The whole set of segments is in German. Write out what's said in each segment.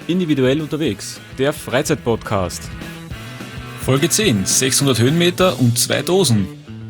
Individuell unterwegs, der Freizeitpodcast. Folge 10, 600 Höhenmeter und 2 Dosen.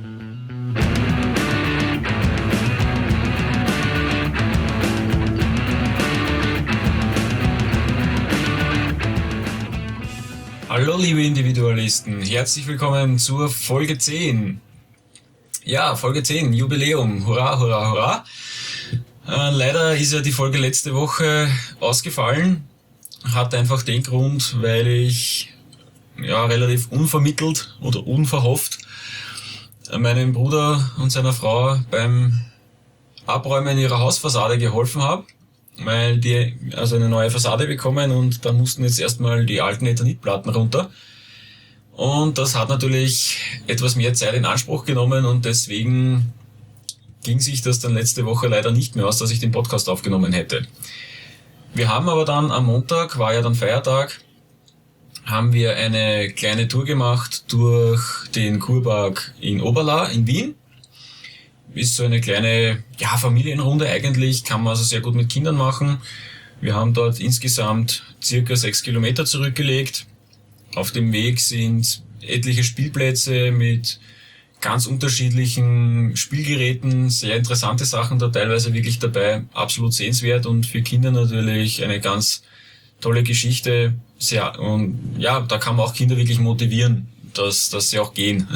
Hallo liebe Individualisten, herzlich willkommen zur Folge 10. Ja, Folge 10, Jubiläum, hurra, hurra, hurra. Leider ist ja die Folge letzte Woche ausgefallen. Hat einfach den Grund, weil ich relativ unvermittelt oder unverhofft meinem Bruder und seiner Frau beim Abräumen ihrer Hausfassade geholfen habe, weil die also eine neue Fassade bekommen und da mussten jetzt erstmal die alten Ethanitplatten runter. Und das hat natürlich etwas mehr Zeit in Anspruch genommen und deswegen ging sich das dann letzte Woche leider nicht mehr aus, dass ich den Podcast aufgenommen hätte. Wir haben aber dann am Montag, war ja dann Feiertag, haben wir eine kleine Tour gemacht durch den Kurpark in Oberla in Wien. Ist so eine kleine Familienrunde eigentlich, kann man also sehr gut mit Kindern machen. Wir haben dort insgesamt circa 6 Kilometer zurückgelegt. Auf dem Weg sind etliche Spielplätze mit ganz unterschiedlichen Spielgeräten, sehr interessante Sachen da teilweise wirklich dabei, absolut sehenswert und für Kinder natürlich eine ganz tolle Geschichte. Da kann man auch Kinder wirklich motivieren, dass sie auch gehen.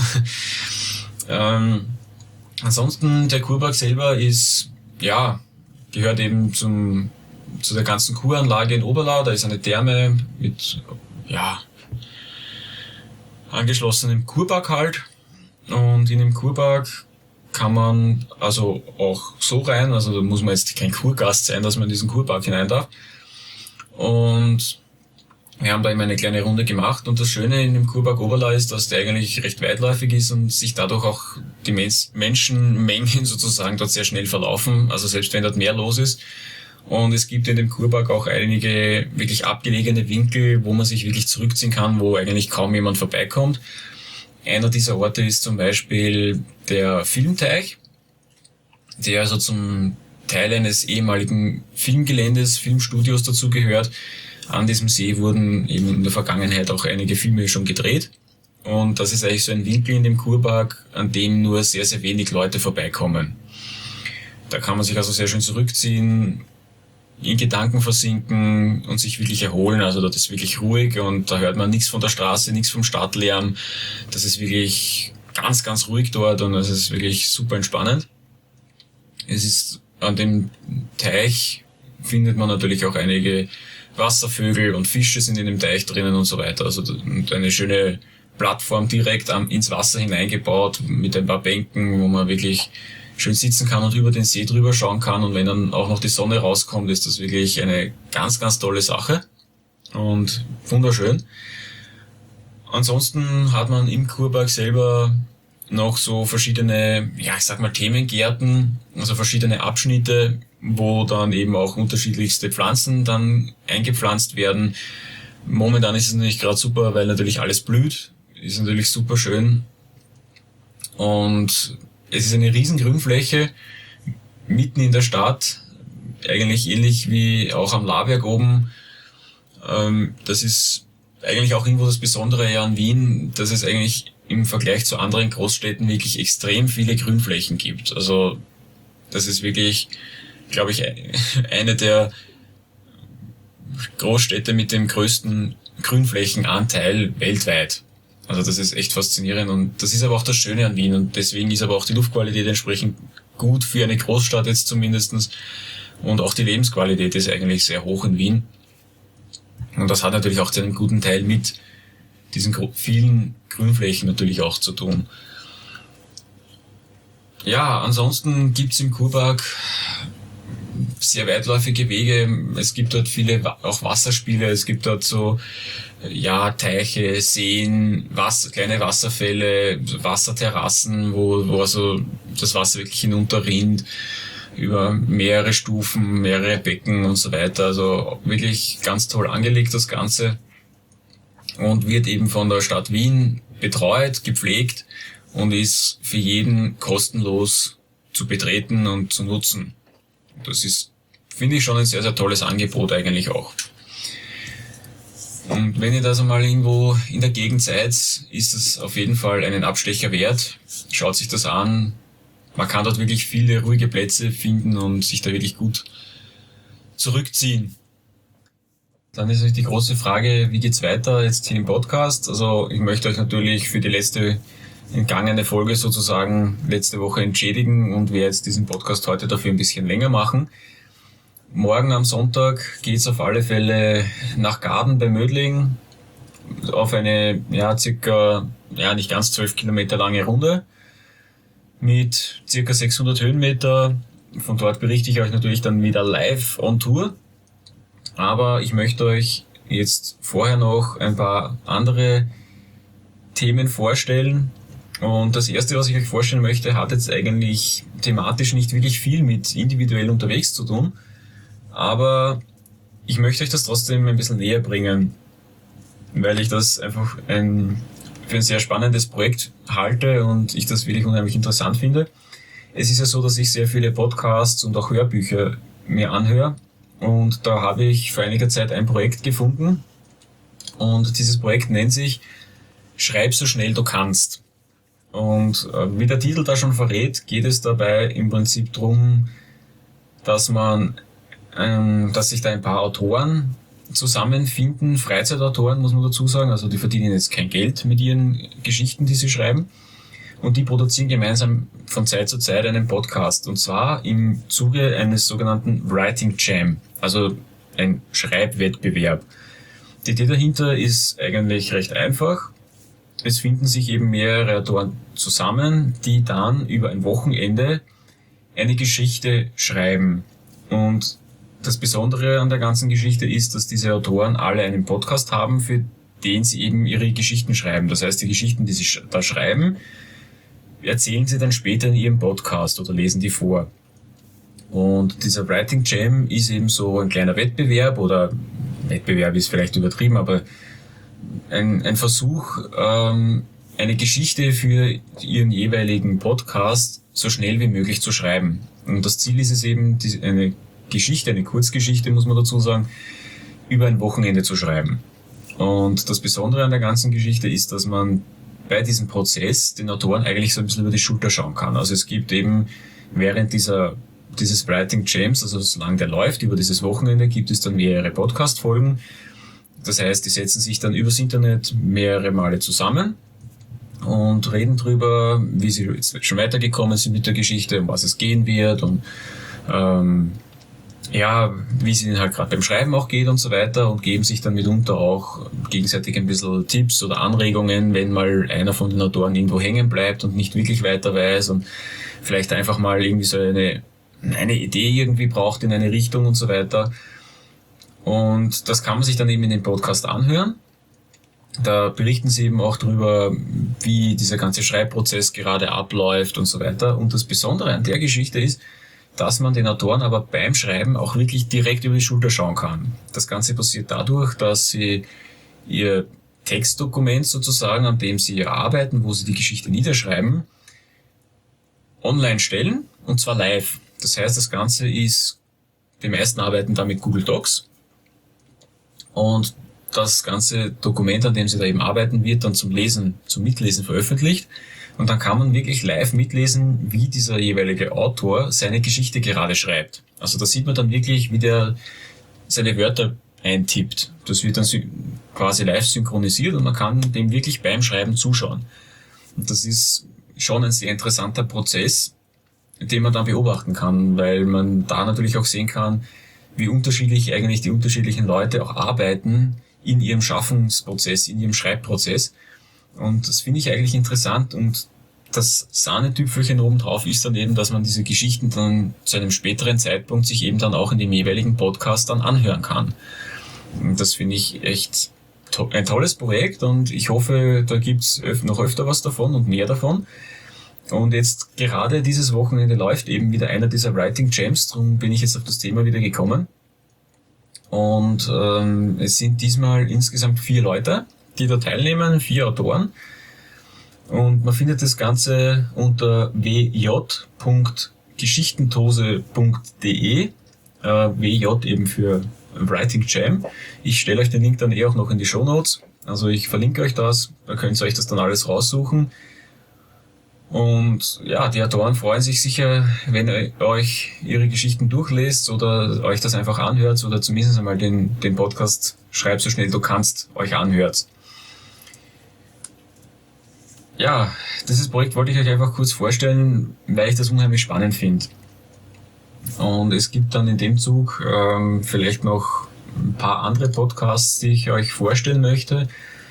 Ansonsten der Kurpark selber gehört eben zu der ganzen Kuranlage in Oberla. Da ist eine Therme mit angeschlossenem Kurpark halt. Und in dem Kurpark kann man also auch so rein, also da muss man jetzt kein Kurgast sein, dass man in diesen Kurpark hinein darf. Und wir haben da eben eine kleine Runde gemacht und das Schöne in dem Kurpark Oberla ist, dass der eigentlich recht weitläufig ist und sich dadurch auch die Menschenmengen sozusagen dort sehr schnell verlaufen, also selbst wenn dort mehr los ist. Und es gibt in dem Kurpark auch einige wirklich abgelegene Winkel, wo man sich wirklich zurückziehen kann, wo eigentlich kaum jemand vorbeikommt. Einer dieser Orte ist zum Beispiel der Filmteich, der also zum Teil eines ehemaligen Filmstudios dazugehört. An diesem See wurden eben in der Vergangenheit auch einige Filme schon gedreht. Und das ist eigentlich so ein Winkel in dem Kurpark, an dem nur sehr, sehr wenig Leute vorbeikommen. Da kann man sich also sehr schön zurückziehen, in Gedanken versinken und sich wirklich erholen. Also dort ist wirklich ruhig und da hört man nichts von der Straße, nichts vom Stadtlärm. Das ist wirklich ganz, ganz ruhig dort und es ist wirklich super entspannend. Es ist an dem Teich findet man natürlich auch einige Wasservögel und Fische sind in dem Teich drinnen und so weiter. Also eine schöne Plattform direkt ins Wasser hineingebaut mit ein paar Bänken, wo man wirklich schön sitzen kann und über den See drüber schauen kann. Und wenn dann auch noch die Sonne rauskommt, ist das wirklich eine ganz, ganz tolle Sache und wunderschön. Ansonsten hat man im Kurpark selber noch so verschiedene, Themengärten, also verschiedene Abschnitte, wo dann eben auch unterschiedlichste Pflanzen dann eingepflanzt werden. Momentan ist es natürlich gerade super, weil natürlich alles blüht, ist natürlich super schön. Und es ist eine riesen Grünfläche mitten in der Stadt, eigentlich ähnlich wie auch am Laberg oben. Das ist eigentlich auch irgendwo das Besondere an Wien, dass es eigentlich im Vergleich zu anderen Großstädten wirklich extrem viele Grünflächen gibt. Also das ist wirklich, glaube ich, eine der Großstädte mit dem größten Grünflächenanteil weltweit. Also das ist echt faszinierend und das ist aber auch das Schöne an Wien und deswegen ist aber auch die Luftqualität entsprechend gut für eine Großstadt jetzt zumindestens und auch die Lebensqualität ist eigentlich sehr hoch in Wien. Und das hat natürlich auch zu einem guten Teil mit diesen vielen Grünflächen natürlich auch zu tun. Ja, ansonsten gibt's im Kurpark sehr weitläufige Wege. Es gibt dort viele auch Wasserspiele. Es gibt dort so Teiche, Seen, kleine Wasserfälle, Wasserterrassen, wo also das Wasser wirklich hinunterrinnt über mehrere Stufen, mehrere Becken und so weiter. Also wirklich ganz toll angelegt das Ganze und wird eben von der Stadt Wien betreut, gepflegt und ist für jeden kostenlos zu betreten und zu nutzen. Das ist, finde ich, schon ein sehr, sehr tolles Angebot eigentlich auch. Und wenn ihr das einmal irgendwo in der Gegend seid, ist es auf jeden Fall einen Abstecher wert. Schaut sich das an. Man kann dort wirklich viele ruhige Plätze finden und sich da wirklich gut zurückziehen. Dann ist natürlich die große Frage, wie geht's weiter jetzt hier im Podcast? Also ich möchte euch natürlich für die letzte entgangene Folge sozusagen letzte Woche entschädigen und werde jetzt diesen Podcast heute dafür ein bisschen länger machen. Morgen am Sonntag geht's auf alle Fälle nach Gaden bei Mödling auf eine circa nicht ganz 12 Kilometer lange Runde mit circa 600 Höhenmeter. Von dort berichte ich euch natürlich dann wieder live on Tour. Aber ich möchte euch jetzt vorher noch ein paar andere Themen vorstellen. Und das erste, was ich euch vorstellen möchte, hat jetzt eigentlich thematisch nicht wirklich viel mit individuell unterwegs zu tun. Aber ich möchte euch das trotzdem ein bisschen näher bringen, weil ich das einfach für ein sehr spannendes Projekt halte und ich das wirklich unheimlich interessant finde. Es ist ja so, dass ich sehr viele Podcasts und auch Hörbücher mir anhöre und da habe ich vor einiger Zeit ein Projekt gefunden und dieses Projekt nennt sich Schreib so schnell du kannst. Und wie der Titel da schon verrät, geht es dabei im Prinzip darum, dass sich da ein paar Autoren zusammenfinden, Freizeitautoren muss man dazu sagen, also die verdienen jetzt kein Geld mit ihren Geschichten, die sie schreiben, und die produzieren gemeinsam von Zeit zu Zeit einen Podcast, und zwar im Zuge eines sogenannten Writing Jam, also ein Schreibwettbewerb. Die Idee dahinter ist eigentlich recht einfach. Es finden sich eben mehrere Autoren zusammen, die dann über ein Wochenende eine Geschichte schreiben. Und das Besondere an der ganzen Geschichte ist, dass diese Autoren alle einen Podcast haben, für den sie eben ihre Geschichten schreiben. Das heißt, die Geschichten, die sie da schreiben, erzählen sie dann später in ihrem Podcast oder lesen die vor. Und dieser Writing Jam ist eben so ein kleiner Wettbewerb, oder Wettbewerb ist vielleicht übertrieben, aber ein Versuch, eine Geschichte für ihren jeweiligen Podcast so schnell wie möglich zu schreiben. Und das Ziel ist es eben, eine Kurzgeschichte, muss man dazu sagen, über ein Wochenende zu schreiben. Und das Besondere an der ganzen Geschichte ist, dass man bei diesem Prozess den Autoren eigentlich so ein bisschen über die Schulter schauen kann. Also es gibt eben während dieses Writing Jams, also solange der läuft, über dieses Wochenende, gibt es dann mehrere Podcast-Folgen. Das heißt, die setzen sich dann übers Internet mehrere Male zusammen und reden drüber, wie sie jetzt schon weitergekommen sind mit der Geschichte, um was es gehen wird und wie es ihnen halt gerade beim Schreiben auch geht und so weiter, und geben sich dann mitunter auch gegenseitig ein bisschen Tipps oder Anregungen, wenn mal einer von den Autoren irgendwo hängen bleibt und nicht wirklich weiter weiß und vielleicht einfach mal irgendwie so eine Idee irgendwie braucht in eine Richtung und so weiter. Und das kann man sich dann eben in dem Podcast anhören. Da berichten sie eben auch drüber, wie dieser ganze Schreibprozess gerade abläuft und so weiter. Und das Besondere an der Geschichte ist, dass man den Autoren aber beim Schreiben auch wirklich direkt über die Schulter schauen kann. Das Ganze passiert dadurch, dass sie ihr Textdokument sozusagen, an dem sie arbeiten, wo sie die Geschichte niederschreiben, online stellen, und zwar live. Das heißt, das Ganze ist, die meisten arbeiten da mit Google Docs, und das ganze Dokument, an dem sie da eben arbeiten, wird dann zum Mitlesen veröffentlicht. Und dann kann man wirklich live mitlesen, wie dieser jeweilige Autor seine Geschichte gerade schreibt. Also da sieht man dann wirklich, wie der seine Wörter eintippt. Das wird dann quasi live synchronisiert und man kann dem wirklich beim Schreiben zuschauen. Und das ist schon ein sehr interessanter Prozess, den man dann beobachten kann, weil man da natürlich auch sehen kann, wie unterschiedlich eigentlich die unterschiedlichen Leute auch arbeiten in ihrem Schaffensprozess, in ihrem Schreibprozess. Und das finde ich eigentlich interessant, und das Sahnetüpfelchen obendrauf ist dann eben, dass man diese Geschichten dann zu einem späteren Zeitpunkt sich eben dann auch in dem jeweiligen Podcast dann anhören kann. Und das finde ich echt ein tolles Projekt, und ich hoffe, da gibt's noch öfter was davon und mehr davon. Und jetzt gerade dieses Wochenende läuft eben wieder einer dieser Writing Jams, darum bin ich jetzt auf das Thema wieder gekommen. Und es sind diesmal insgesamt 4 Leute, die da teilnehmen, 4 Autoren. Und man findet das Ganze unter wj.geschichtentose.de, WJ eben für Writing Jam. Ich stelle euch den Link dann auch noch in die Shownotes. Also ich verlinke euch das, da könnt ihr euch das dann alles raussuchen. Und ja, die Autoren freuen sich sicher, wenn ihr euch ihre Geschichten durchlest oder euch das einfach anhört oder zumindest einmal den Podcast Schreib so schnell du kannst euch anhört. Ja, dieses Projekt wollte ich euch einfach kurz vorstellen, weil ich das unheimlich spannend finde. Und es gibt dann in dem Zug vielleicht noch ein paar andere Podcasts, die ich euch vorstellen möchte.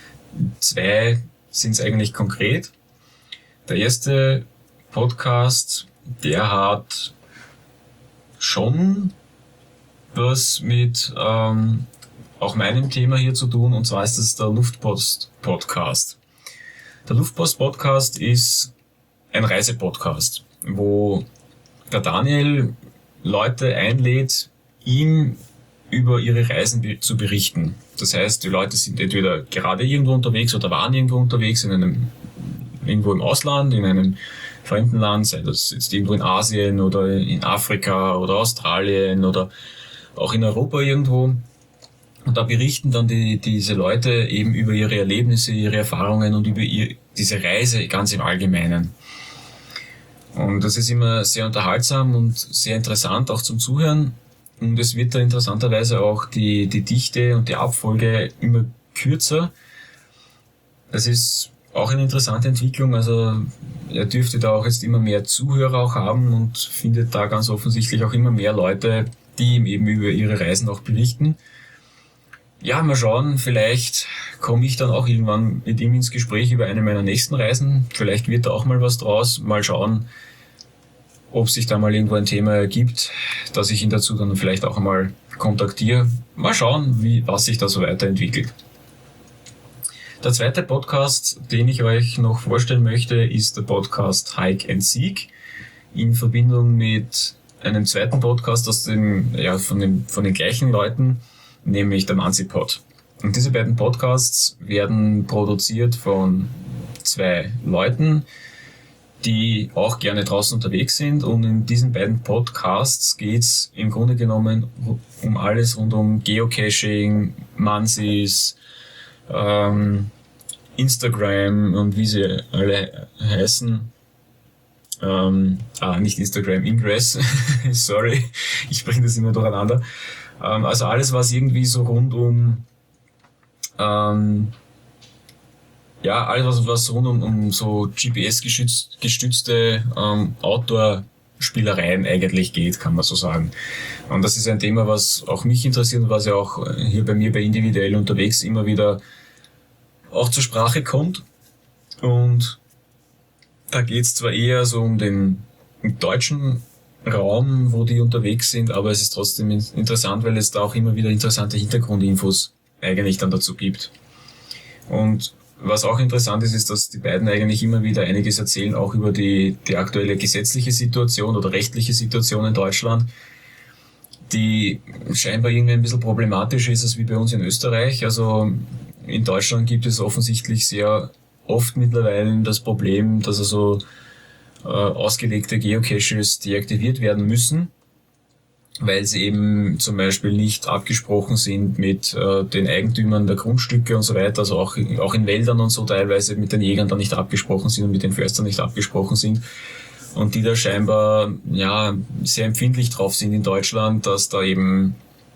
2 sind es eigentlich konkret. Der erste Podcast, der hat schon was mit auch meinem Thema hier zu tun, und zwar ist es der Luftpost-Podcast. Der Luftpost-Podcast ist ein Reisepodcast, wo der Daniel Leute einlädt, ihm über ihre Reisen zu berichten. Das heißt, die Leute sind entweder gerade irgendwo unterwegs oder waren irgendwo unterwegs irgendwo im Ausland, in einem fremden Land, sei das jetzt irgendwo in Asien oder in Afrika oder Australien oder auch in Europa irgendwo. Und da berichten dann diese Leute eben über ihre Erlebnisse, ihre Erfahrungen und über diese Reise ganz im Allgemeinen. Und das ist immer sehr unterhaltsam und sehr interessant auch zum Zuhören. Und es wird da interessanterweise auch die Dichte und die Abfolge immer kürzer. Das ist auch eine interessante Entwicklung. Also er dürfte da auch jetzt immer mehr Zuhörer auch haben und findet da ganz offensichtlich auch immer mehr Leute, die ihm eben über ihre Reisen auch berichten. Ja, mal schauen, vielleicht komme ich dann auch irgendwann mit ihm ins Gespräch über eine meiner nächsten Reisen. Vielleicht wird da auch mal was draus. Mal schauen, ob sich da mal irgendwo ein Thema ergibt, dass ich ihn dazu dann vielleicht auch einmal kontaktiere. Mal schauen, was sich da so weiterentwickelt. Der zweite Podcast, den ich euch noch vorstellen möchte, ist der Podcast Hike and Seek in Verbindung mit einem zweiten Podcast von den gleichen Leuten, nämlich der Manzipod. Und diese beiden Podcasts werden produziert von 2 Leuten, die auch gerne draußen unterwegs sind. Und in diesen beiden Podcasts geht's im Grunde genommen um alles rund um Geocaching, Mansis, Instagram und wie sie alle heißen. Nicht Instagram, Ingress. Sorry, ich bringe das immer durcheinander. Also alles, was irgendwie so rund um alles, was rund um so GPS-gestützte Outdoor-Spielereien eigentlich geht, kann man so sagen. Und das ist ein Thema, was auch mich interessiert und was ja auch hier bei mir bei Individuell unterwegs immer wieder auch zur Sprache kommt. Und da geht's zwar eher so um den deutschen Raum, wo die unterwegs sind, aber es ist trotzdem interessant, weil es da auch immer wieder interessante Hintergrundinfos eigentlich dann dazu gibt. Und was auch interessant ist, dass die beiden eigentlich immer wieder einiges erzählen, auch über die aktuelle gesetzliche Situation oder rechtliche Situation in Deutschland, die scheinbar irgendwie ein bisschen problematisch ist als wie bei uns in Österreich. Also in Deutschland gibt es offensichtlich sehr oft mittlerweile das Problem, dass also ausgelegte Geocaches deaktiviert werden müssen, weil sie eben zum Beispiel nicht abgesprochen sind mit den Eigentümern der Grundstücke und so weiter, also auch in Wäldern und so teilweise mit den Jägern dann nicht abgesprochen sind und mit den Förstern nicht abgesprochen sind. Und die da scheinbar sehr empfindlich drauf sind in Deutschland, dass da eben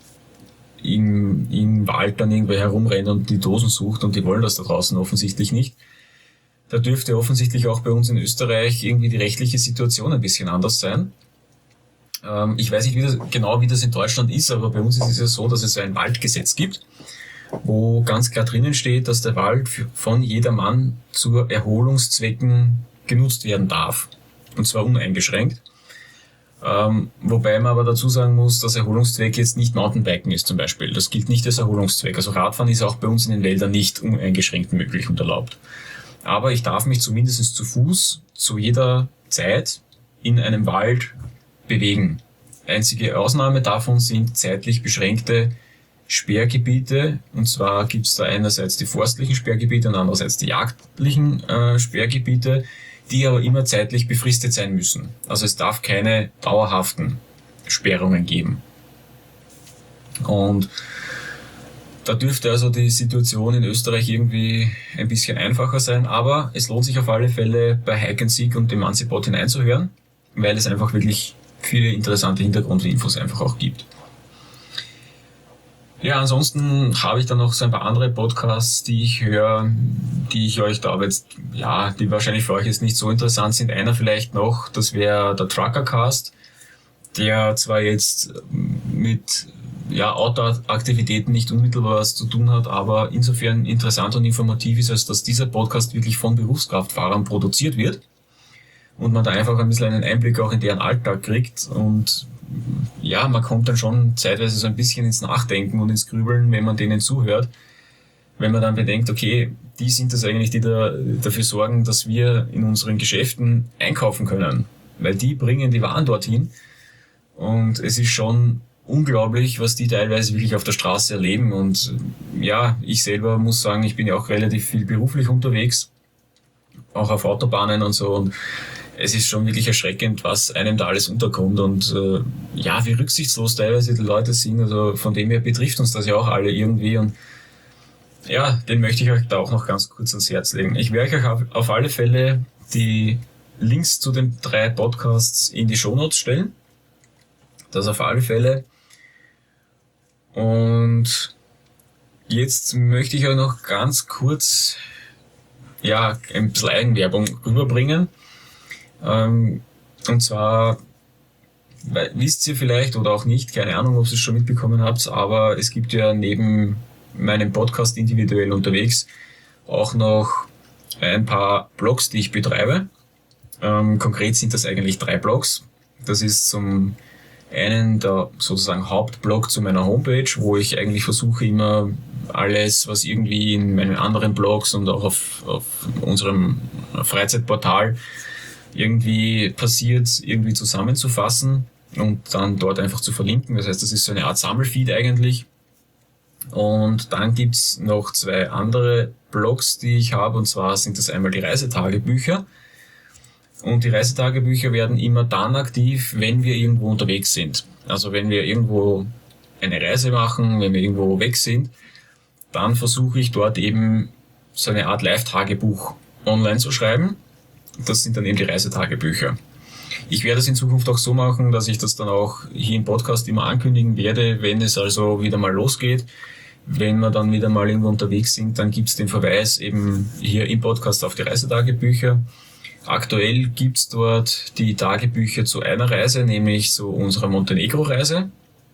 im Wald dann irgendwer herumrennt und die Dosen sucht, und die wollen das da draußen offensichtlich nicht. Da dürfte offensichtlich auch bei uns in Österreich irgendwie die rechtliche Situation ein bisschen anders sein. Ich weiß nicht wie das in Deutschland ist, aber bei uns ist es ja so, dass es ein Waldgesetz gibt, wo ganz klar drinnen steht, dass der Wald von jedermann zu Erholungszwecken genutzt werden darf. Und zwar uneingeschränkt. Wobei man aber dazu sagen muss, dass Erholungszweck jetzt nicht Mountainbiken ist zum Beispiel. Das gilt nicht als Erholungszweck. Also Radfahren ist auch bei uns in den Wäldern nicht uneingeschränkt möglich und erlaubt. Aber ich darf mich zumindest zu Fuß zu jeder Zeit in einem Wald bewegen. Einzige Ausnahme davon sind zeitlich beschränkte Sperrgebiete. Und zwar gibt es da einerseits die forstlichen Sperrgebiete und andererseits die jagdlichen Sperrgebiete, die aber immer zeitlich befristet sein müssen. Also es darf keine dauerhaften Sperrungen geben. Und da dürfte also die Situation in Österreich irgendwie ein bisschen einfacher sein, aber es lohnt sich auf alle Fälle bei Hike and Seek und dem Manzipod hineinzuhören, weil es einfach wirklich viele interessante Hintergrundinfos einfach auch gibt. Ja, ansonsten habe ich dann noch so ein paar andere Podcasts, die ich höre, die ich euch da aber jetzt, ja, die wahrscheinlich für euch jetzt nicht so interessant sind. Einer vielleicht noch, das wäre der Truckercast, der zwar jetzt mit Outdoor-Aktivitäten nicht unmittelbar was zu tun hat, aber insofern interessant und informativ ist, als dass dieser Podcast wirklich von Berufskraftfahrern produziert wird und man da einfach ein bisschen einen Einblick auch in deren Alltag kriegt und ja, man kommt dann schon zeitweise so ein bisschen ins Nachdenken und ins Grübeln, wenn man denen zuhört, wenn man dann bedenkt, okay, die sind das eigentlich, die dafür sorgen, dass wir in unseren Geschäften einkaufen können, weil die bringen die Waren dorthin und es ist schon unglaublich, was die teilweise wirklich auf der Straße erleben und ja, ich selber muss sagen, ich bin ja auch relativ viel beruflich unterwegs, auch auf Autobahnen und so und es ist schon wirklich erschreckend, was einem da alles unterkommt und wie rücksichtslos teilweise die Leute sind. Also von dem her betrifft uns das ja auch alle irgendwie und ja, den möchte ich euch da auch noch ganz kurz ans Herz legen. Ich werde euch auf alle Fälle die Links zu den 3 Podcasts in die Shownotes stellen. Das auf alle Fälle. Und jetzt möchte ich euch noch ganz kurz ein bisschen Eigenwerbung rüberbringen. Und zwar, wisst ihr vielleicht oder auch nicht, keine Ahnung, ob ihr es schon mitbekommen habt, aber es gibt ja neben meinem Podcast individuell unterwegs auch noch ein paar Blogs, die ich betreibe. Konkret sind das eigentlich 3 Blogs. Das ist zum einen der sozusagen Hauptblog zu meiner Homepage, wo ich eigentlich versuche immer alles, was irgendwie in meinen anderen Blogs und auch auf unserem Freizeitportal irgendwie passiert, irgendwie zusammenzufassen und dann dort einfach zu verlinken. Das heißt, das ist so eine Art Sammelfeed eigentlich. Und dann gibt's noch 2 andere Blogs, die ich habe, und zwar sind das einmal die Reisetagebücher. Und die Reisetagebücher werden immer dann aktiv, wenn wir irgendwo unterwegs sind. Also wenn wir irgendwo eine Reise machen, wenn wir irgendwo weg sind, dann versuche ich dort eben so eine Art Live-Tagebuch online zu schreiben. Das sind dann eben die Reisetagebücher. Ich werde es in Zukunft auch so machen, dass ich das dann auch hier im Podcast immer ankündigen werde, wenn es also wieder mal losgeht. Wenn wir dann wieder mal irgendwo unterwegs sind, dann gibt es den Verweis eben hier im Podcast auf die Reisetagebücher. Aktuell gibt es dort die Tagebücher zu einer Reise, nämlich zu unserer Montenegro-Reise.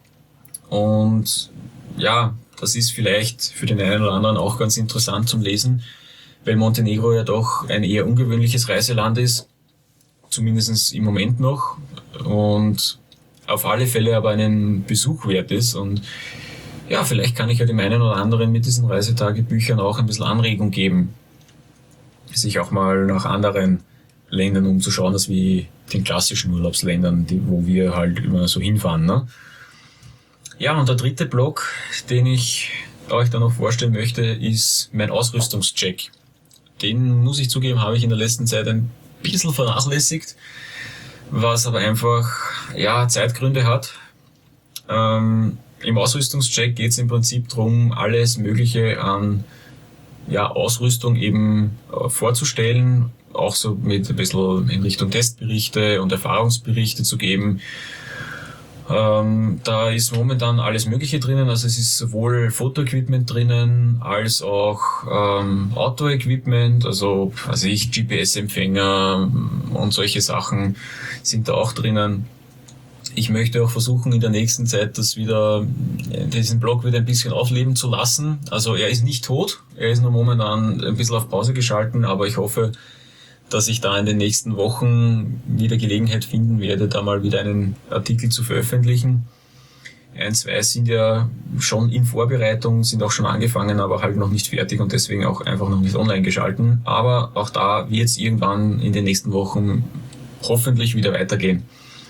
Und ja, das ist vielleicht für den einen oder anderen auch ganz interessant zum Lesen, weil Montenegro ja doch ein eher ungewöhnliches Reiseland ist, zumindest im Moment noch, und auf alle Fälle aber einen Besuch wert ist. Und ja, vielleicht kann ich ja dem einen oder anderen mit diesen Reisetagebüchern auch ein bisschen Anregung geben, sich auch mal nach anderen Ländern umzuschauen, als wie den klassischen Urlaubsländern, wo wir halt immer so hinfahren, ne? Ja, und der 3. Blog, den ich euch da noch vorstellen möchte, ist mein Ausrüstungscheck. Den, muss ich zugeben, habe ich in der letzten Zeit ein bisschen vernachlässigt, was aber einfach Zeitgründe hat. Im Ausrüstungscheck geht es im Prinzip darum, alles Mögliche an Ausrüstung eben vorzustellen, auch so mit ein bisschen in Richtung Testberichte und Erfahrungsberichte zu geben. Da ist momentan alles Mögliche drinnen, also es ist sowohl Fotoequipment drinnen, als auch Outdoor-Equipment, also GPS-Empfänger und solche Sachen sind da auch drinnen. Ich möchte auch versuchen, in der nächsten Zeit diesen Blog wieder ein bisschen aufleben zu lassen. Also er ist nicht tot, er ist nur momentan ein bisschen auf Pause geschalten, aber ich hoffe, dass ich da in den nächsten Wochen wieder Gelegenheit finden werde, da mal wieder einen Artikel zu veröffentlichen. 1, 2 sind ja schon in Vorbereitung, sind auch schon angefangen, aber halt noch nicht fertig und deswegen auch einfach noch nicht online geschalten. Aber auch da wird es irgendwann in den nächsten Wochen hoffentlich wieder weitergehen.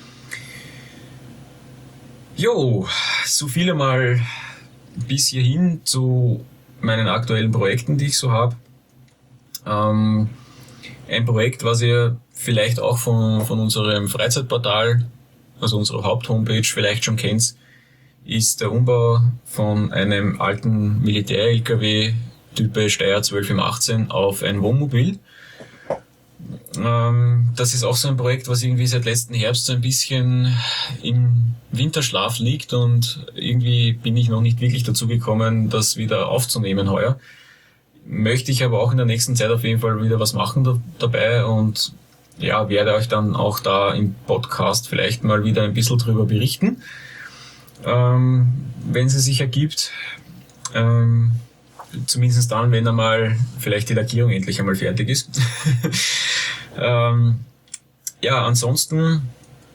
Jo, so viel einmal bis hierhin zu meinen aktuellen Projekten, die ich so habe. Ein Projekt, was ihr vielleicht auch von unserem Freizeitportal, also unserer Haupthomepage vielleicht schon kennt, ist der Umbau von einem alten Militär-LKW Type Steyr 12M18 auf ein Wohnmobil. Das ist auch so ein Projekt, was irgendwie seit letzten Herbst so ein bisschen im Winterschlaf liegt und irgendwie bin ich noch nicht wirklich dazu gekommen, das wieder aufzunehmen heuer. Möchte ich aber auch in der nächsten Zeit auf jeden Fall wieder was machen dabei und ja, werde euch dann auch da im Podcast vielleicht mal wieder ein bisschen drüber berichten, wenn es sich ergibt. Zumindest dann, wenn einmal vielleicht die Lackierung endlich einmal fertig ist. Ja, ansonsten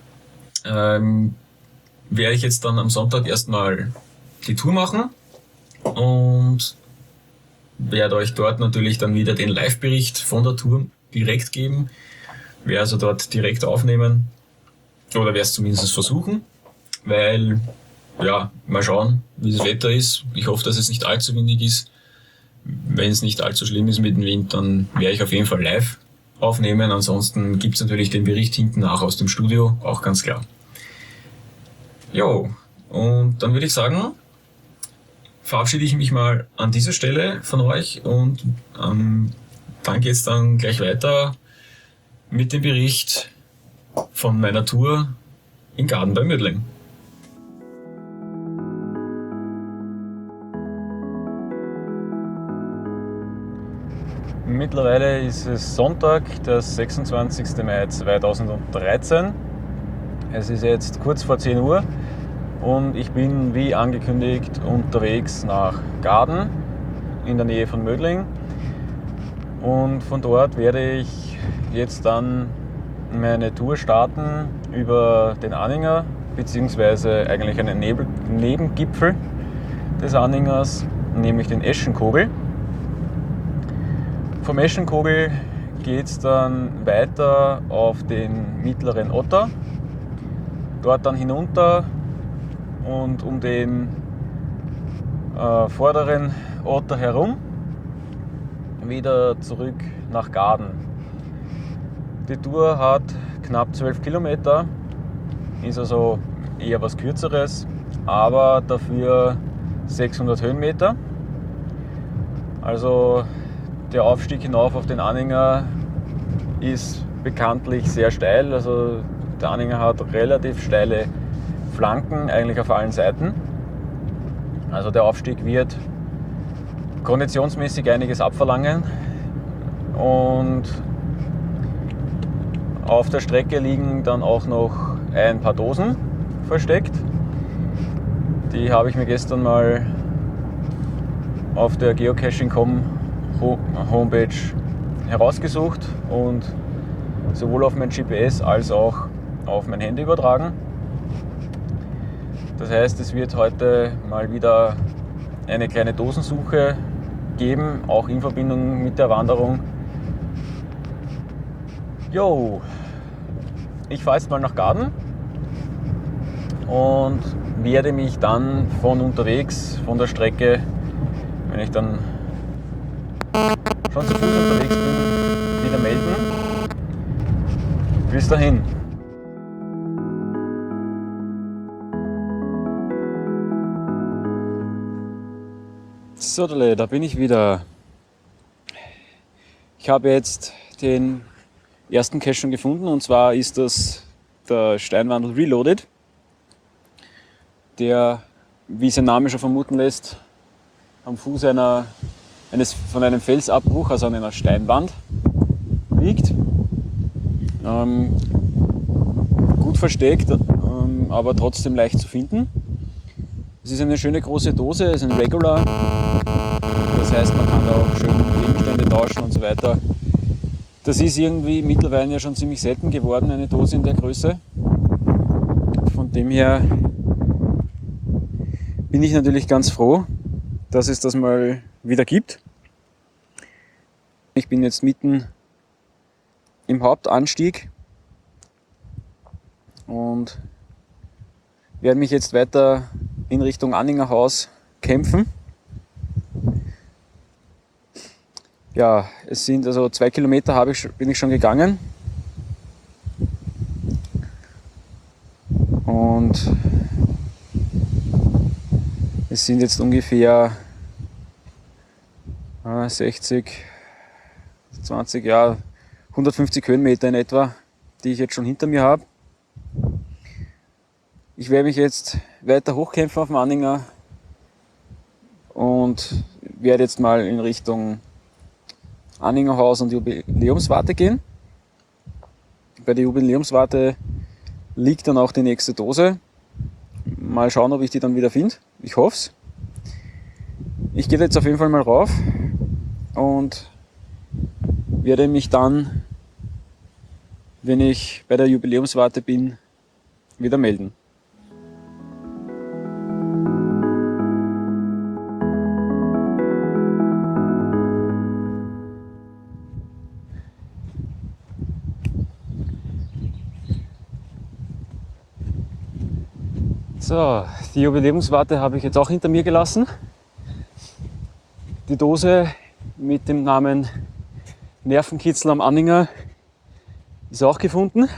werde ich jetzt dann am Sonntag erstmal die Tour machen und werde euch dort natürlich dann wieder den Live-Bericht von der Tour direkt geben. Werde also dort direkt aufnehmen oder werde es zumindest versuchen, weil, ja, mal schauen, wie das Wetter ist. Ich hoffe, dass es nicht allzu windig ist. Wenn es nicht allzu schlimm ist mit dem Wind, dann werde ich auf jeden Fall live aufnehmen. Ansonsten gibt es natürlich den Bericht hinten nach aus dem Studio, auch ganz klar. Jo, und dann würde ich sagen, verabschiede ich mich mal an dieser Stelle von euch und dann geht es dann gleich weiter mit dem Bericht von meiner Tour in Gaden bei Mödling. Mittlerweile ist es Sonntag, der 26. Mai 2013. Es ist jetzt kurz vor 10 Uhr und ich bin wie angekündigt unterwegs nach Gaden in der Nähe von Mödling. Und von dort werde ich jetzt dann meine Tour starten über den Anhänger, beziehungsweise eigentlich einen Nebengipfel des Anhängers, nämlich den Eschenkogel. Vom Eschenkogel geht es dann weiter auf den mittleren Otter, dort dann hinunter und um den vorderen Otter herum wieder zurück nach Gaden. Die Tour hat knapp 12 Kilometer, ist also eher was Kürzeres, aber dafür 600 Höhenmeter. Also der Aufstieg hinauf auf den Anhänger ist bekanntlich sehr steil. Also der Anhänger hat relativ steile Flanken, eigentlich auf allen Seiten. Also der Aufstieg wird konditionsmäßig einiges abverlangen. Und auf der Strecke liegen dann auch noch ein paar Dosen versteckt. Die habe ich mir gestern mal auf der Geocaching.com Homepage herausgesucht und sowohl auf mein GPS als auch auf mein Handy übertragen. Das heißt, es wird heute mal wieder eine kleine Dosensuche geben, auch in Verbindung mit der Wanderung. Jo, ich fahre jetzt mal nach Gaden und werde mich dann von unterwegs, von der Strecke, wenn ich dann schon zu Fuß unterwegs bin, wieder melden. Bis dahin. So, da bin ich wieder. Ich habe jetzt den ersten Cache schon gefunden und zwar ist das der Steinwandl Reloaded, der, wie sein Name schon vermuten lässt, am Fuß von einem Felsabbruch, also an einer Steinwand, liegt. Gut versteckt, aber trotzdem leicht zu finden. Es ist eine schöne große Dose, es ist ein Regular, das heißt, man kann da auch schön Gegenstände tauschen und so weiter. Das ist irgendwie mittlerweile ja schon ziemlich selten geworden, eine Dose in der Größe. Von dem her bin ich natürlich ganz froh, dass es das mal wieder gibt. Ich bin jetzt mitten im Hauptanstieg und werde mich jetzt weiter in Richtung Anhängerhaus kämpfen. Ja, es sind also 2 Kilometer bin ich schon gegangen. Und sind jetzt ungefähr 60, 20, 150 Höhenmeter in etwa, die ich jetzt schon hinter mir habe. Ich werde mich jetzt weiter hochkämpfen auf dem Anhänger und werde jetzt mal in Richtung Anhängerhaus und Jubiläumswarte gehen. Bei der Jubiläumswarte liegt dann auch die nächste Dose. Mal schauen, ob ich die dann wieder finde. Ich hoffe es. Ich gehe jetzt auf jeden Fall mal rauf und werde mich dann, wenn ich bei der Jubiläumswarte bin, wieder melden. So, die Jubiläumswarte habe ich jetzt auch hinter mir gelassen. Die Dose mit dem Namen Nervenkitzel am Anhänger ist auch gefunden.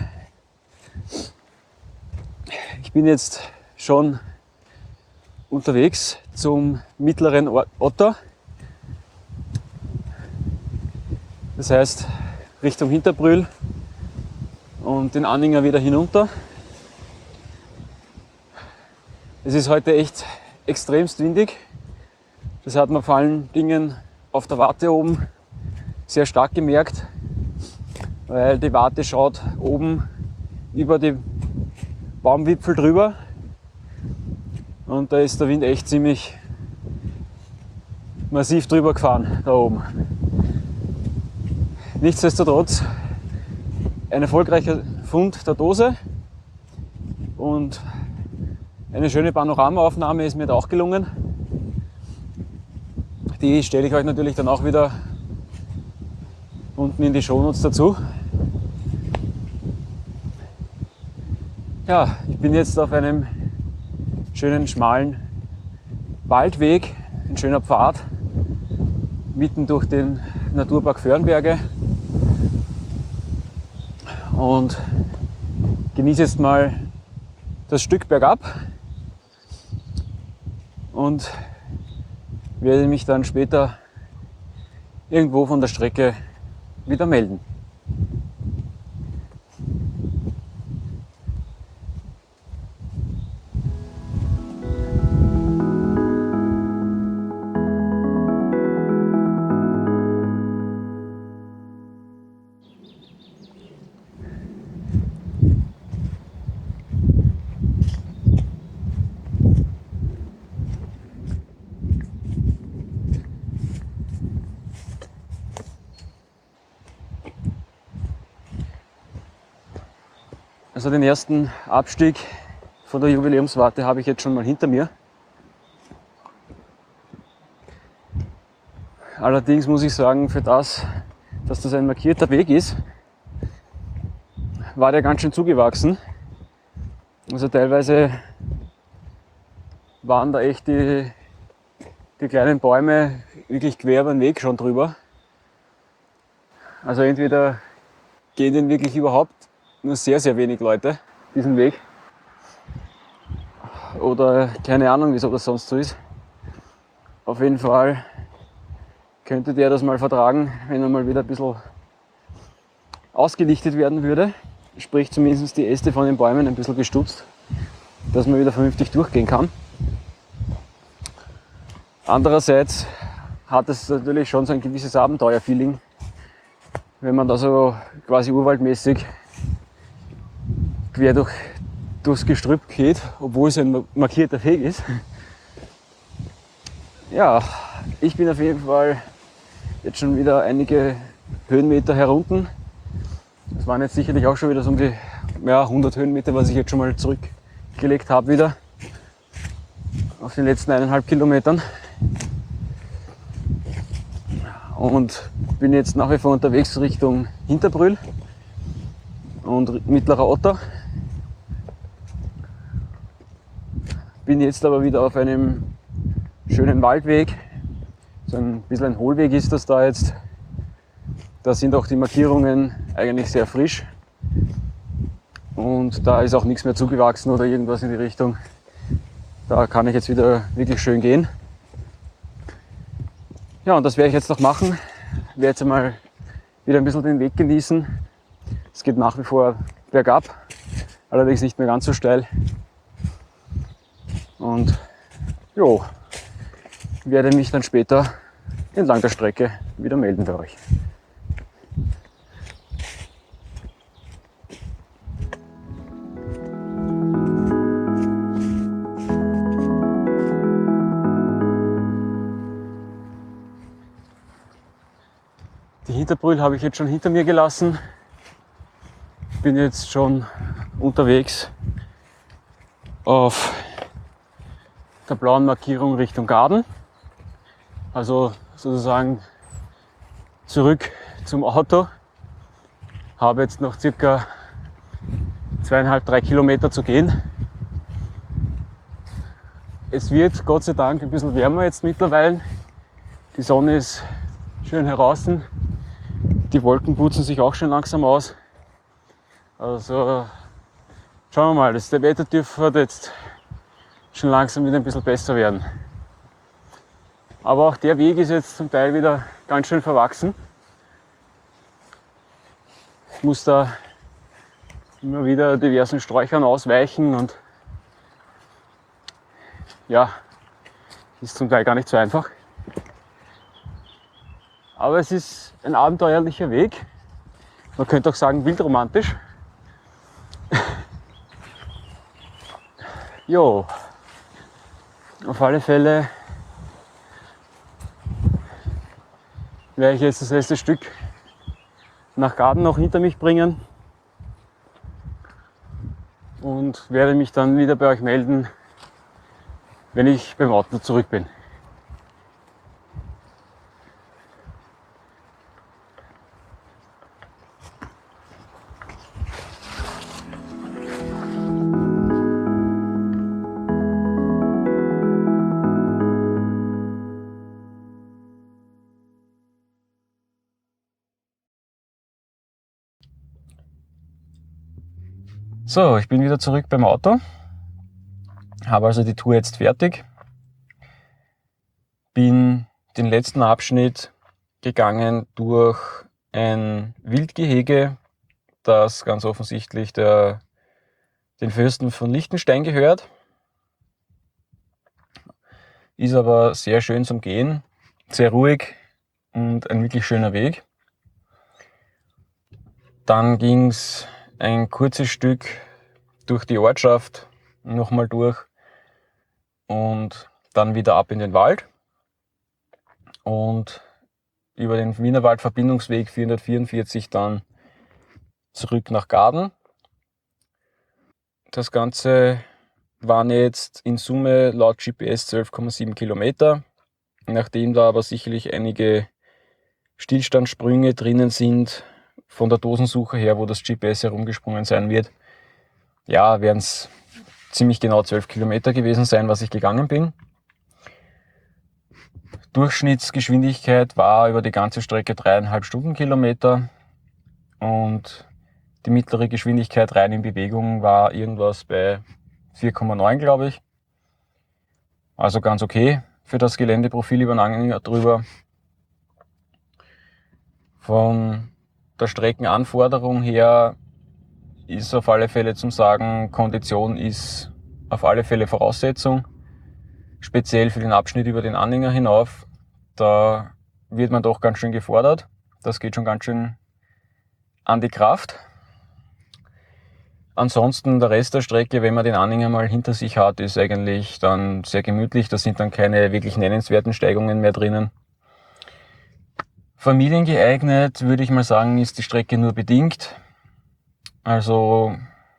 Ich bin jetzt schon unterwegs zum mittleren Otter. Das heißt Richtung Hinterbrühl und den Anhänger wieder hinunter. Es ist heute echt extremst windig. Das hat man vor allen Dingen auf der Warte oben sehr stark gemerkt, weil die Warte schaut oben über die Baumwipfel drüber und da ist der Wind echt ziemlich massiv drüber gefahren, da oben. Nichtsdestotrotz ein erfolgreicher Fund der Dose und eine schöne Panoramaaufnahme ist mir da auch gelungen. Die stelle ich euch natürlich dann auch wieder unten in die Shownotes dazu. Ja, ich bin jetzt auf einem schönen schmalen Waldweg, ein schöner Pfad, mitten durch den Naturpark Vörnberge und genieße jetzt mal das Stück bergab und werde mich dann später irgendwo von der Strecke wieder melden. Also den ersten Abstieg von der Jubiläumswarte habe ich jetzt schon mal hinter mir. Allerdings muss ich sagen, für das, dass das ein markierter Weg ist, war der ganz schön zugewachsen. Also teilweise waren da echt die kleinen Bäume wirklich quer über den Weg schon drüber. Also entweder gehen den wirklich überhaupt nur sehr, sehr wenig Leute diesen Weg. Oder keine Ahnung, wieso das sonst so ist. Auf jeden Fall könnte der das mal vertragen, wenn er mal wieder ein bisschen ausgelichtet werden würde. Sprich zumindest die Äste von den Bäumen ein bisschen gestutzt, dass man wieder vernünftig durchgehen kann. Andererseits hat es natürlich schon so ein gewisses Abenteuerfeeling, wenn man da so quasi urwaldmäßig quer durchs Gestrüpp geht, obwohl es ein markierter Weg ist. Ja, ich bin auf jeden Fall jetzt schon wieder einige Höhenmeter herunten. Das waren jetzt sicherlich auch schon wieder so um die 100 Höhenmeter, was ich jetzt schon mal zurückgelegt habe wieder auf den letzten 1,5 Kilometern. Und bin jetzt nach wie vor unterwegs Richtung Hinterbrühl und mittlerer Otter. Bin jetzt aber wieder auf einem schönen Waldweg. So ein bisschen ein Hohlweg ist das da jetzt. Da sind auch die Markierungen eigentlich sehr frisch. Und da ist auch nichts mehr zugewachsen oder irgendwas in die Richtung. Da kann ich jetzt wieder wirklich schön gehen. Ja, und das werde ich jetzt noch machen. Ich werde jetzt einmal wieder ein bisschen den Weg genießen. Es geht nach wie vor bergab, allerdings nicht mehr ganz so steil. Und jo, werde mich dann später entlang der Strecke wieder melden bei euch. Die Hinterbrühl habe ich jetzt schon hinter mir gelassen. Ich bin jetzt schon unterwegs auf der blauen Markierung Richtung Gaden. Also sozusagen zurück zum Auto. Habe jetzt noch circa 2,5–3 Kilometer zu gehen. Es wird Gott sei Dank ein bisschen wärmer jetzt mittlerweile. Die Sonne ist schön heraus. Die Wolken putzen sich auch schon langsam aus. Also schauen wir mal, der Wettertyp wird jetzt schon langsam wieder ein bisschen besser werden. Aber auch der Weg ist jetzt zum Teil wieder ganz schön verwachsen. Ich muss da immer wieder diversen Sträuchern ausweichen und ja, ist zum Teil gar nicht so einfach. Aber es ist ein abenteuerlicher Weg. Man könnte auch sagen wildromantisch. Jo, auf alle Fälle werde ich jetzt das letzte Stück nach Gaden noch hinter mich bringen und werde mich dann wieder bei euch melden, wenn ich beim Auto zurück bin. So, ich bin wieder zurück beim Auto, habe also die Tour jetzt fertig, bin den letzten Abschnitt gegangen durch ein Wildgehege, das ganz offensichtlich den Fürsten von Liechtenstein gehört, ist aber sehr schön zum Gehen, sehr ruhig und ein wirklich schöner Weg. Dann ging es ein kurzes Stück durch die Ortschaft, nochmal durch und dann wieder ab in den Wald und über den Wienerwald-Verbindungsweg 444 dann zurück nach Gaden. Das Ganze waren jetzt in Summe laut GPS 12,7 Kilometer. Nachdem da aber sicherlich einige Stillstandssprünge drinnen sind, von der Dosensuche her, wo das GPS herumgesprungen sein wird, ja, werden es ziemlich genau 12 Kilometer gewesen sein, was ich gegangen bin. Durchschnittsgeschwindigkeit war über die ganze Strecke 3,5 Stundenkilometer und die mittlere Geschwindigkeit rein in Bewegung war irgendwas bei 4,9, glaube ich. Also ganz okay für das Geländeprofil über den Anhänger drüber. Von der Streckenanforderung her ist auf alle Fälle zum Sagen, Kondition ist auf alle Fälle Voraussetzung. Speziell für den Abschnitt über den Anhänger hinauf, da wird man doch ganz schön gefordert. Das geht schon ganz schön an die Kraft. Ansonsten der Rest der Strecke, wenn man den Anhänger mal hinter sich hat, ist eigentlich dann sehr gemütlich. Da sind dann keine wirklich nennenswerten Steigungen mehr drinnen. Familiengeeignet, würde ich mal sagen, ist die Strecke nur bedingt. Also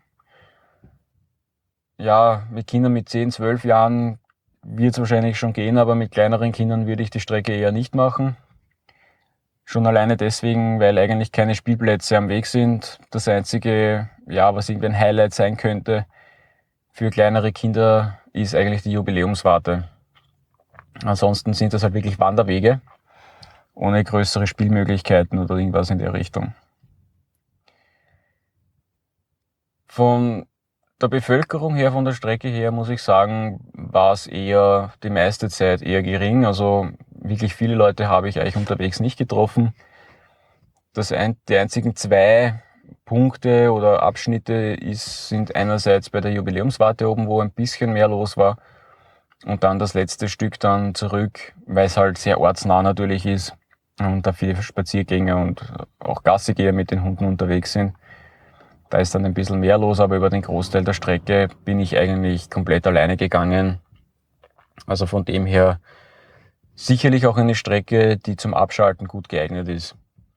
ja, mit Kindern mit 10, 12 Jahren wird es wahrscheinlich schon gehen, aber mit kleineren Kindern würde ich die Strecke eher nicht machen. Schon alleine deswegen, weil eigentlich keine Spielplätze am Weg sind. Das einzige, ja, was irgendwie ein Highlight sein könnte für kleinere Kinder, ist eigentlich die Jubiläumswarte. Ansonsten sind das halt wirklich Wanderwege, ohne größere Spielmöglichkeiten oder irgendwas in der Richtung. Von der Bevölkerung her, von der Strecke her, muss ich sagen, war es eher die meiste Zeit eher gering. Also wirklich viele Leute habe ich eigentlich unterwegs nicht getroffen. Die einzigen 2 Punkte oder Abschnitte sind einerseits bei der Jubiläumswarte oben, wo ein bisschen mehr los war, und dann das letzte Stück dann zurück, weil es halt sehr ortsnah natürlich ist und da viele Spaziergänger und auch Gassigeher mit den Hunden unterwegs sind. Da ist dann ein bisschen mehr los, aber über den Großteil der Strecke bin ich eigentlich komplett alleine gegangen. Also von dem her sicherlich auch eine Strecke, die zum Abschalten gut geeignet ist.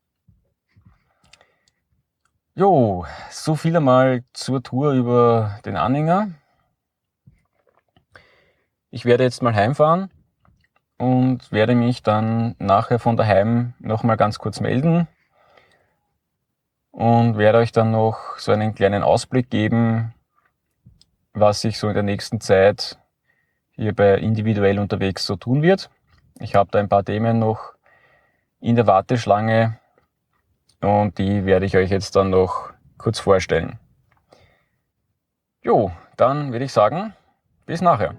Jo, so viel einmal zur Tour über den Anhänger. Ich werde jetzt mal heimfahren und werde mich dann nachher von daheim nochmal ganz kurz melden und werde euch dann noch so einen kleinen Ausblick geben, was sich so in der nächsten Zeit hier bei Individuell unterwegs so tun wird. Ich habe da ein paar Themen noch in der Warteschlange und die werde ich euch jetzt dann noch kurz vorstellen. Jo, dann würde ich sagen, bis nachher.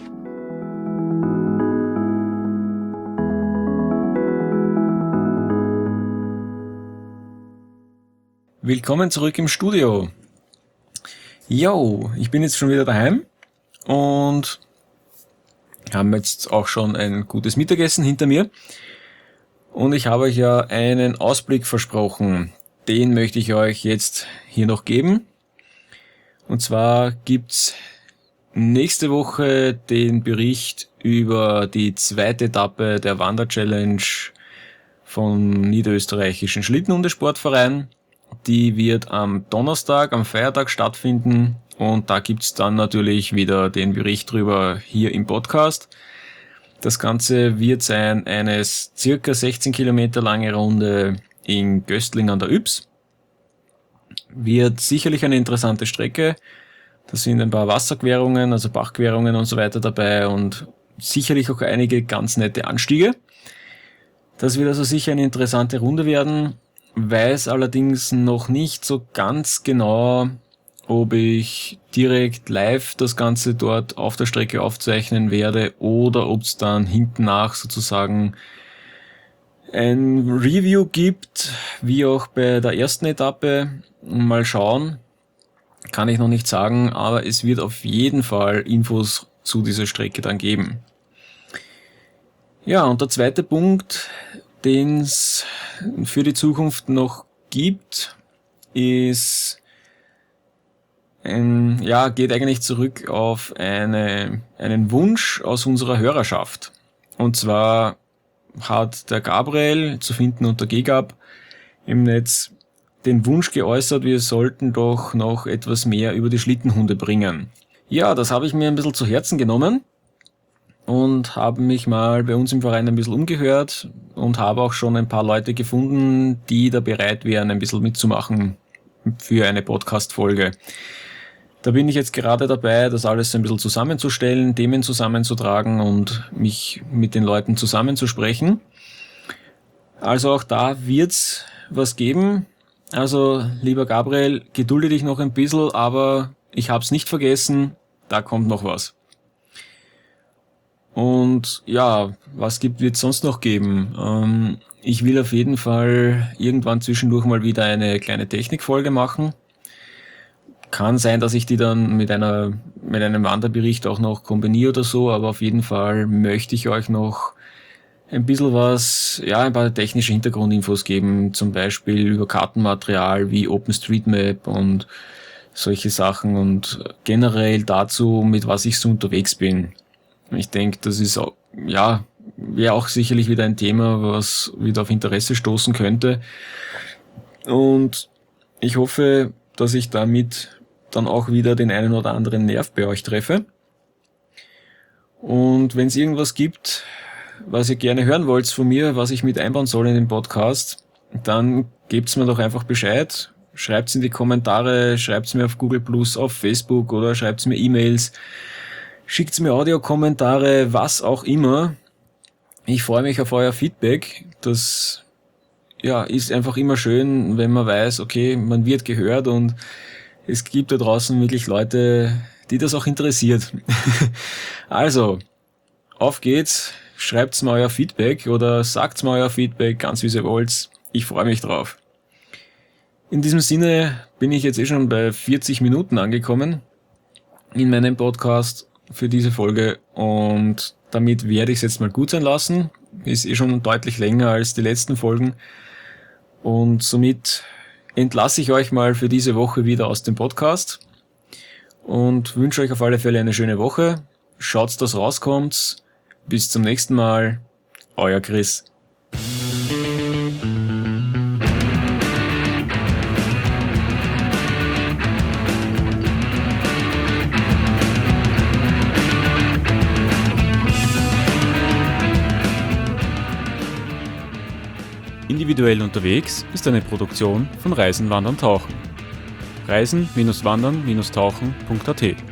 Willkommen zurück im Studio. Jo, ich bin jetzt schon wieder daheim und haben jetzt auch schon ein gutes Mittagessen hinter mir. Und ich habe euch ja einen Ausblick versprochen. Den möchte ich euch jetzt hier noch geben. Und zwar gibt's nächste Woche den Bericht über die 2. Etappe der Wander-Challenge vom Niederösterreichischen Schlittenhundesportverein. Die wird am Donnerstag, am Feiertag stattfinden und da gibt's dann natürlich wieder den Bericht drüber hier im Podcast. Das Ganze wird sein eine circa 16 Kilometer lange Runde in Göstling an der Ybbs. Wird sicherlich eine interessante Strecke. Da sind ein paar Wasserquerungen, also Bachquerungen und so weiter dabei und sicherlich auch einige ganz nette Anstiege. Das wird also sicher eine interessante Runde werden. Weiß allerdings noch nicht so ganz genau, ob ich direkt live das Ganze dort auf der Strecke aufzeichnen werde oder ob es dann hinten nach sozusagen ein Review gibt, wie auch bei der ersten Etappe. Mal schauen, kann ich noch nicht sagen, aber es wird auf jeden Fall Infos zu dieser Strecke dann geben. Ja, und der zweite Punkt, den es für die Zukunft noch gibt, geht eigentlich zurück auf einen Wunsch aus unserer Hörerschaft. Und zwar hat der Gabriel, zu finden unter GGAB im Netz, den Wunsch geäußert, wir sollten doch noch etwas mehr über die Schlittenhunde bringen. Ja, das habe ich mir ein bisschen zu Herzen genommen und habe mich mal bei uns im Verein ein bisschen umgehört und habe auch schon ein paar Leute gefunden, die da bereit wären, ein bisschen mitzumachen für eine Podcast-Folge. Da bin ich jetzt gerade dabei, das alles ein bisschen zusammenzustellen, Themen zusammenzutragen und mich mit den Leuten zusammenzusprechen. Also auch da wird's was geben. Also, lieber Gabriel, gedulde dich noch ein bisschen, aber ich hab's nicht vergessen, da kommt noch was. Und ja, was wird's sonst noch geben? Ich will auf jeden Fall irgendwann zwischendurch mal wieder eine kleine Technikfolge machen. Kann sein, dass ich die dann mit einem Wanderbericht auch noch kombiniere oder so, aber auf jeden Fall möchte ich euch noch ein bisschen ein paar technische Hintergrundinfos geben, zum Beispiel über Kartenmaterial wie OpenStreetMap und solche Sachen und generell dazu, mit was ich so unterwegs bin. Ich denke, das ist wäre auch sicherlich wieder ein Thema, was wieder auf Interesse stoßen könnte. Und ich hoffe, dass ich damit dann auch wieder den einen oder anderen Nerv bei euch treffe. Und wenn es irgendwas gibt, was ihr gerne hören wollt von mir, was ich mit einbauen soll in den Podcast, dann gebt's mir doch einfach Bescheid. Schreibt's in die Kommentare, schreibt's mir auf Google+, auf Facebook oder schreibt's mir E-Mails. Schickt's mir Audiokommentare, was auch immer. Ich freue mich auf euer Feedback. Das ist einfach immer schön, wenn man weiß, okay, man wird gehört und es gibt da draußen wirklich Leute, die das auch interessiert. Also, auf geht's, schreibt's mal euer Feedback oder sagt's mal euer Feedback, ganz wie ihr wollt. Ich freue mich drauf. In diesem Sinne bin ich jetzt schon bei 40 Minuten angekommen in meinem Podcast für diese Folge und damit werde ich es jetzt mal gut sein lassen. Ist schon deutlich länger als die letzten Folgen und somit entlasse ich euch mal für diese Woche wieder aus dem Podcast und wünsche euch auf alle Fälle eine schöne Woche. Schaut, dass rauskommt. Bis zum nächsten Mal. Euer Chris. Individuell unterwegs ist eine Produktion von Reisen, Wandern, Tauchen. Reisen-Wandern-Tauchen.at